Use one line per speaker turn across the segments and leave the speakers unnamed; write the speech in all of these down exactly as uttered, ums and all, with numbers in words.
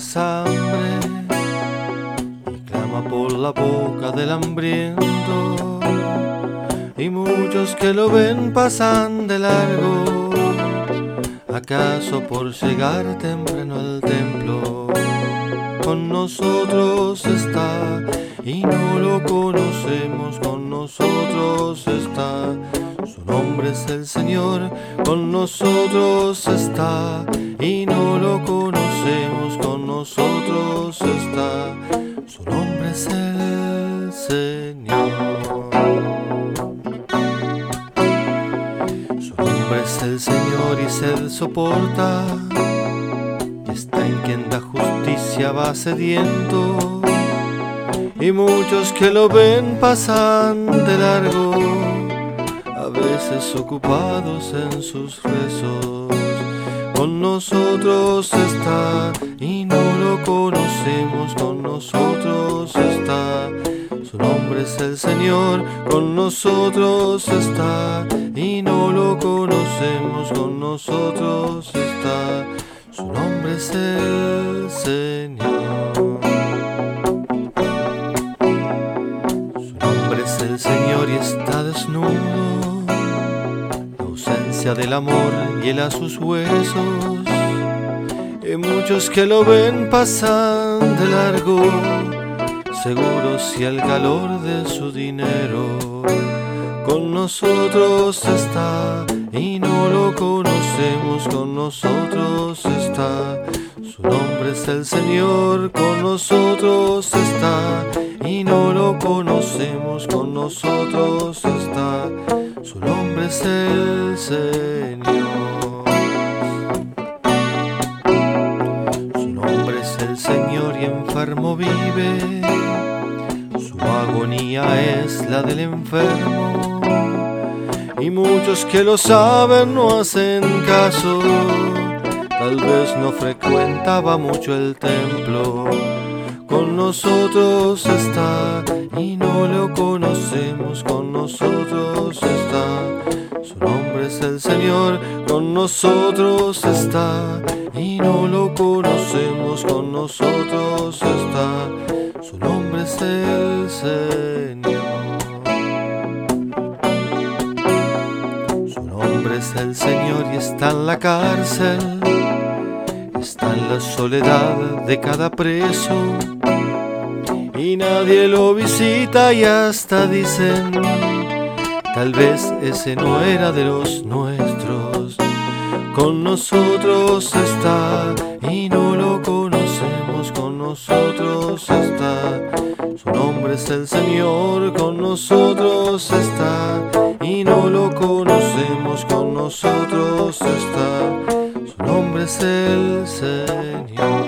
más hambre y clama por la boca del hambriento, y muchos que lo ven pasan de largo, acaso por llegar temprano al templo. Con nosotros está y no lo conocemos, con nosotros está, su nombre es el Señor. Con nosotros está y no lo conocemos, con nosotros está, su nombre es el Señor. Su nombre es el Señor y se soporta, y está en quien da justicia, va sediento, y muchos que lo ven pasan de largo, a veces ocupados en sus rezos. Con nosotros está y no lo conocemos, con nosotros está, su nombre es el Señor. Con nosotros está y no lo conocemos, con nosotros está, su nombre es el Señor. Su nombre es el Señor y está desnudo, la ausencia del amor hiela sus huesos, y muchos que lo ven pasan de largo, seguros y el calor de su dinero. Con nosotros está y no lo conocemos, con nosotros está, su nombre es el Señor. Con nosotros está y no lo conocemos, con nosotros está, su nombre es el Señor. Su nombre es el Señor y enfermo vive, su agonía es la del enfermo, y muchos que lo saben no hacen caso, tal vez no frecuentaba mucho el templo. Con nosotros está y no lo conocemos, con nosotros está, su nombre es el Señor. Con nosotros está y no lo conocemos, con nosotros está, su nombre es el Señor. Su nombre es el Señor y está en la cárcel, está en la soledad de cada preso, y nadie lo visita y hasta dicen, tal vez ese no era de los nuestros. Con nosotros está y no lo conocemos, con nosotros está, su nombre es el Señor. Con nosotros está y no lo conocemos, con nosotros está, su nombre es el Señor.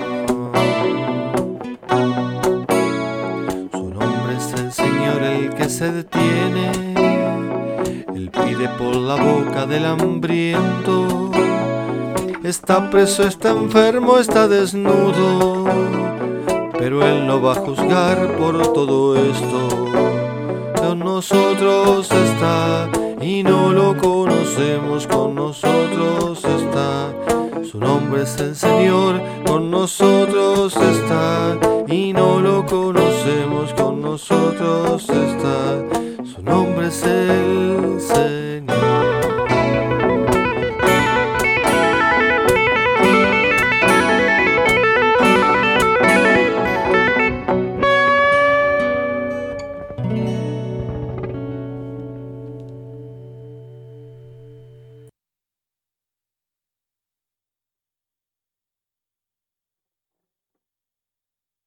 Su nombre es el Señor, el que se detiene, él pide por la boca del hambriento. Está preso, está enfermo, está desnudo, pero él no va a juzgar por todo esto. Con nosotros está y no lo conocemos, con nosotros está, su nombre es el Señor. Con nosotros está